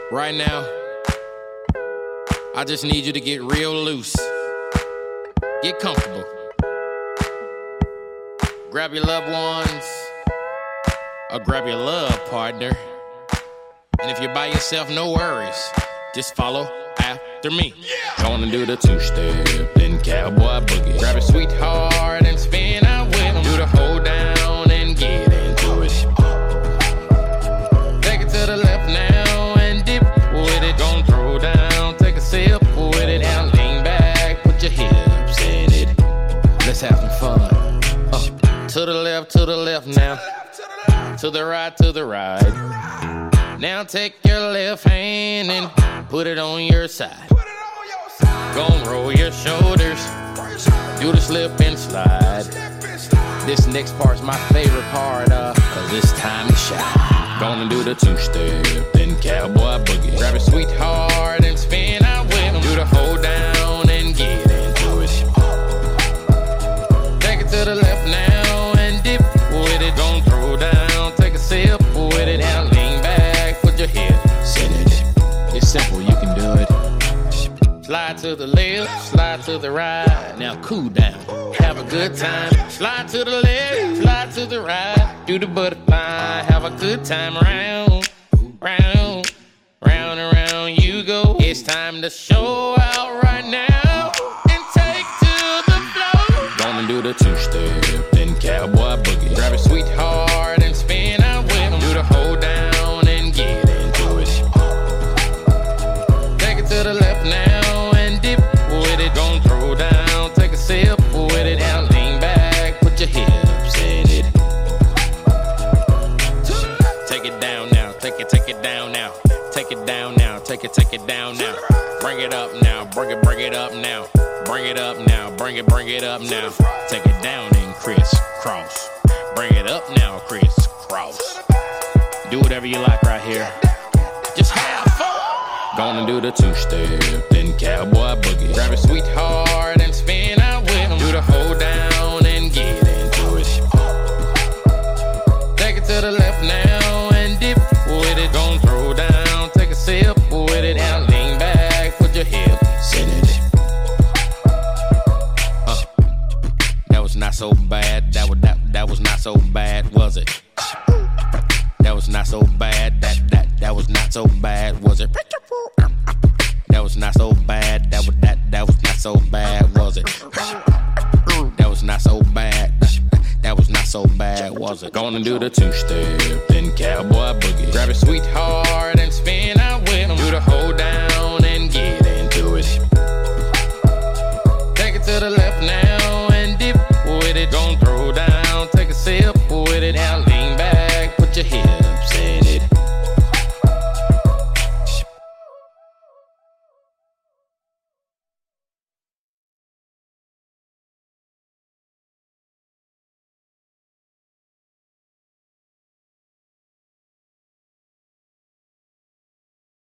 Right now, I just need you to get real loose. Get comfortable. Grab your loved ones, or grab your love partner. And if you're by yourself, no worries. Just follow after me. Gonna do the two-step, then cowboy boogie. Grab a sweetheart and spin out with him. Do the hold down and get into it. Take it to the left now and dip with it. Gonna throw down, take a sip with it. Now lean back, put your hips in it. Let's have some fun. To the left now. To the right. Now take your left hand and put it on your side. Gon' roll your shoulders. Do the slip and slide. This next part's my favorite part, cause it's time to shine. Gonna do the two-step, then cowboy boogie. Grab a sweetheart and spin out with him. Do the hold down and get into it. Take it to the left now and dip with it. Gon' throw down, take a sip with it. Now lean back, put your hips in it. It's simple, you can do it. Slide to the left, slide to the right. Now cool down, have a good time. Slide to the left, slide to the right. Do the butterfly, have a good time. Round, round, round and round you go. It's time to show out right now and take to the floor. Gonna do the two-step, then cowboy boogie. Grab a sweetheart and spin out with him. Do the hold down and get into it. Take it to the left now and dip with it. Gonna throw down, take a sip with it. Now lean back, put your hips in it. Take it down now, take it down now. Take it down now, take it down now. Bring it up now, bring it up now. Bring it up now, bring it up now. Take it down and crisscross. Bring it up now, crisscross. Do whatever you like right here. Just have fun. Gonna do the two-step, then cowboy boogie. Grab a sweetheart and spin out with him. Do the hold down and get into it. Take it to the left now and dip with it. Gonna throw down, take a sip with it. Now lean back, put your hips in it. That was not so bad. That was not so bad, was it? That was not so bad. That was not so bad, was it? That was not so bad. That was not so bad, was it? That was not so bad. That was not so bad, was it? Gonna do the two-step, then cowboy boogie. Grab a sweetheart